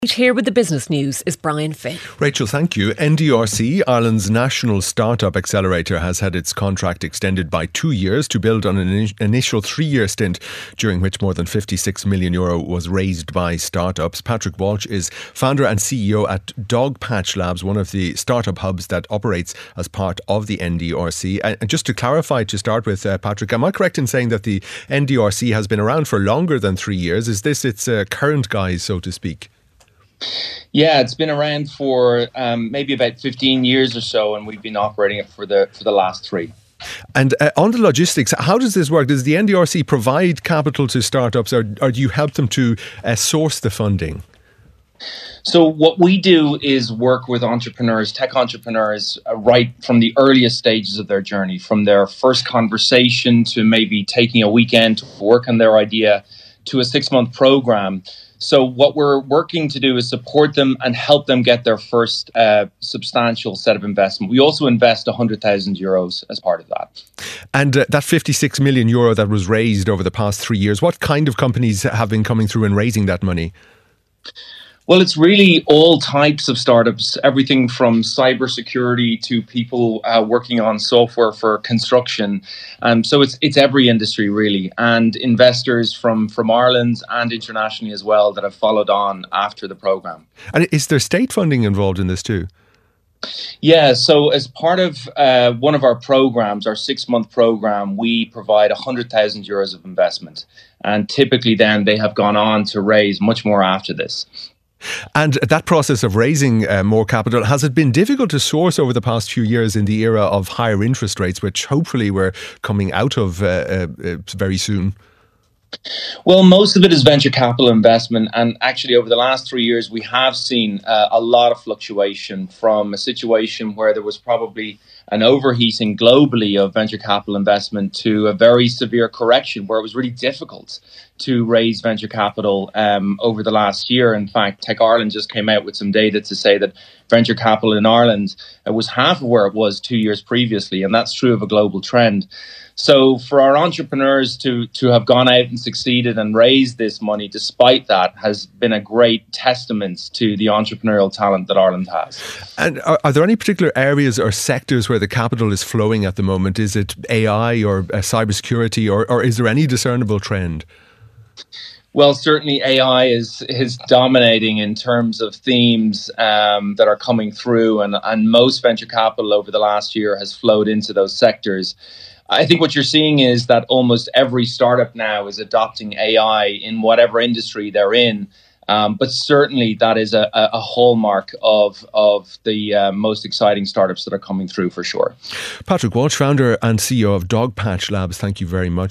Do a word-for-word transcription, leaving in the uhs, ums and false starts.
Here with the business news is Brian Finn. Rachel, thank you. N D R C, Ireland's national startup accelerator, has had its contract extended by two years to build on an in- initial three-year stint during which more than fifty-six million euro was raised by startups. Patrick Walsh is founder and C E O at Dogpatch Labs, one of the startup hubs that operates as part of the N D R C. And just to clarify, to start with, uh, Patrick, am I correct in saying that the N D R C has been around for longer than three years? Is this its uh, current guise, so to speak? Yeah, it's been around for um, maybe about fifteen years or so, and we've been operating it for the for the last three. And uh, on the logistics, how does this work? Does the N D R C provide capital to startups, or, or do you help them to uh, source the funding? So what we do is work with entrepreneurs, tech entrepreneurs, uh, right from the earliest stages of their journey, from their first conversation to maybe taking a weekend to work on their idea to a six-month program. So what we're working to do is support them and help them get their first uh, substantial set of investment. We also invest one hundred thousand euros as part of that. And uh, that fifty-six million euro that was raised over the past three years, what kind of companies have been coming through and raising that money? Well, it's really all types of startups, everything from cybersecurity to people uh, working on software for construction. Um, so it's it's every industry, really, and investors from, from Ireland and internationally as well that have followed on after the programme. And is there state funding involved in this too? Yeah, so as part of uh, one of our programs, our six-month program, we provide one hundred thousand euros of investment. And typically then they have gone on to raise much more after this. And that process of raising uh, more capital, has it been difficult to source over the past few years in the era of higher interest rates, which hopefully we're coming out of uh, uh, very soon? Well, most of it is venture capital investment. And actually, over the last three years, we have seen uh, a lot of fluctuation from a situation where there was probably an overheating globally of venture capital investment to a very severe correction where it was really difficult to raise venture capital um, over the last year. In fact, Tech Ireland just came out with some data to say that venture capital in Ireland uh, was half of where it was two years previously. And that's true of a global trend. So for our entrepreneurs to to have gone out and succeeded and raised this money despite that has been a great testament to the entrepreneurial talent that Ireland has. And are, are there any particular areas or sectors where the capital is flowing at the moment? Is it A I or uh, cybersecurity, or, or is there any discernible trend? Well, certainly A I is is dominating in terms of themes um, that are coming through, and, and most venture capital over the last year has flowed into those sectors. I think what you're seeing is that almost every startup now is adopting A I in whatever industry they're in. Um, but certainly that is a, a hallmark of, of the uh, most exciting startups that are coming through for sure. Patrick Walsh, founder and C E O of Dogpatch Labs, thank you very much.